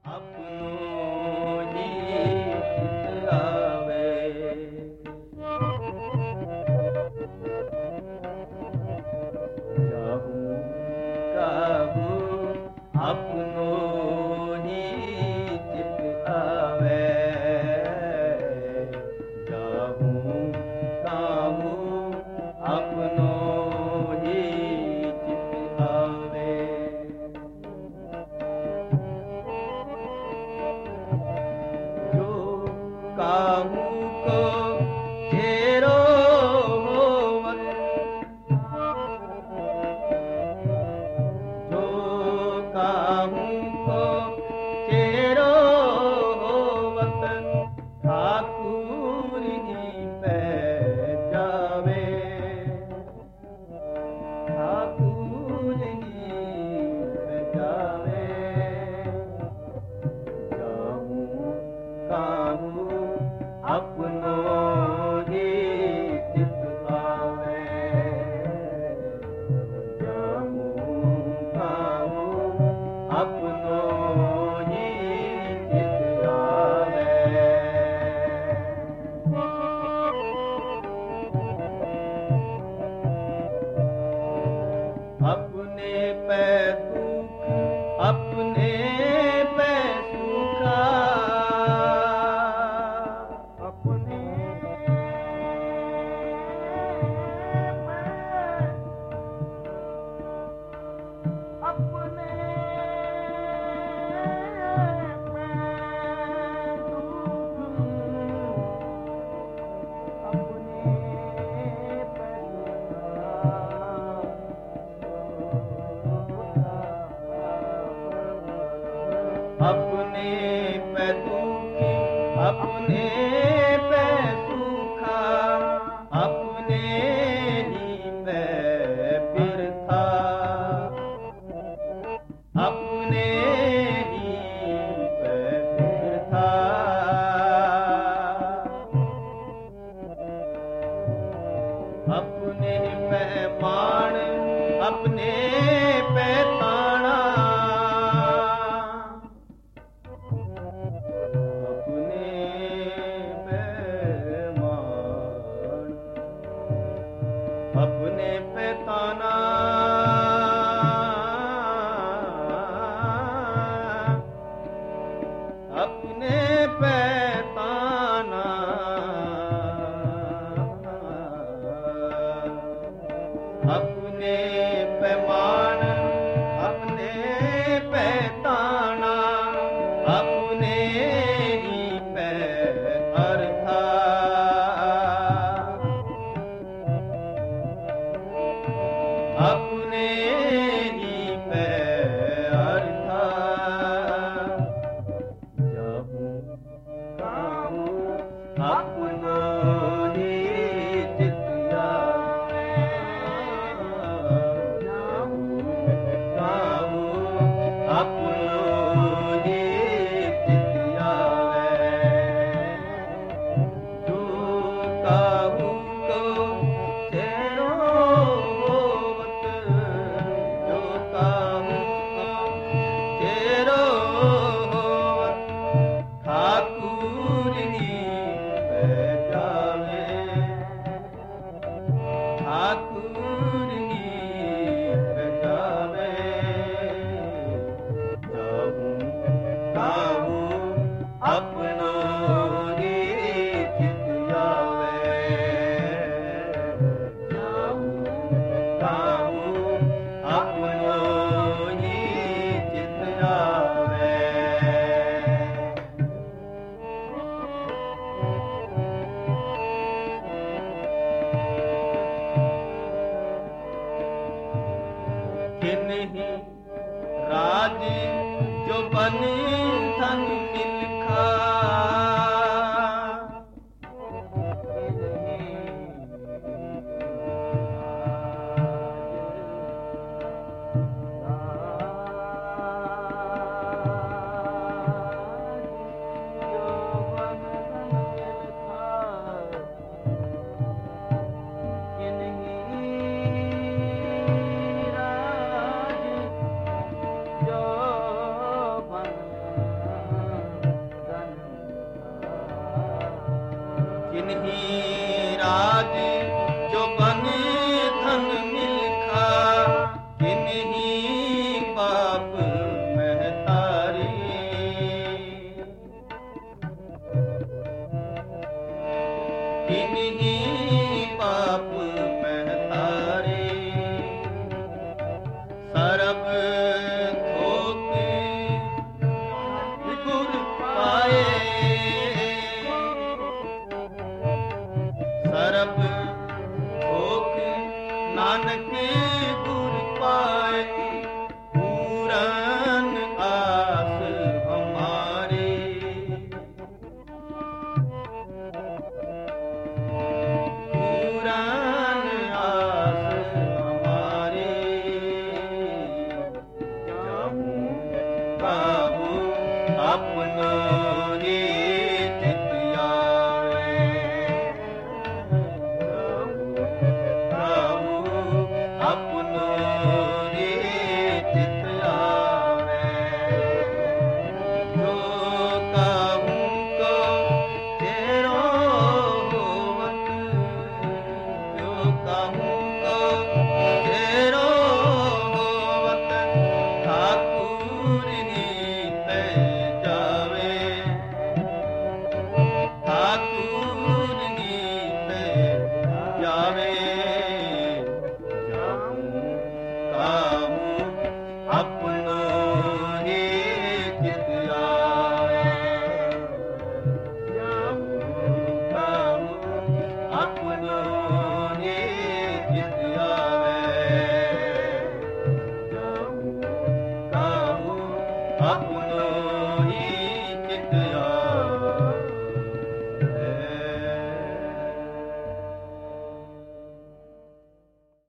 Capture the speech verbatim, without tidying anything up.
अपनों ही चित आवे, जाहूं काहूं अपनों ही चित आवे, जाहूं काहूं अपनों ही चित आवे। काहूं को घेरो होवत, जो काहूं को घेरो होवत, ठाकुर ही पे जावे, ठाकुर ही पे जावे, जाहूं काहूं अपनों ही चित आवे, जाहूं काहूं अपनों ही चित आवे। अपने पे दुख अपने पे सुखा, अपने पे दुखी अपने पे सुखा, अपने ही पे बिरथा, अपने ही पे बिरथा, अपने पे मान अपने पे ताना, अपने पे ताना, अपने पे ताना, अपने पे मान अपने पे ताना, अपने ही पे अर्था, अपने ही पे अर्था, जाहूं काहूं अपनों ही चित आवे, जाहूं काहूं अपनों ही चित आवे, जो काहूं को घेरो ठाकुर ही पे जावे, ठाकुर ही पे जावे, जाहूं काहूं अपनों ही चित आवे, जाहूं काहूं अपनों ही चित आवे। किन्हीं राज जो बनी धन मिलखा, अपनों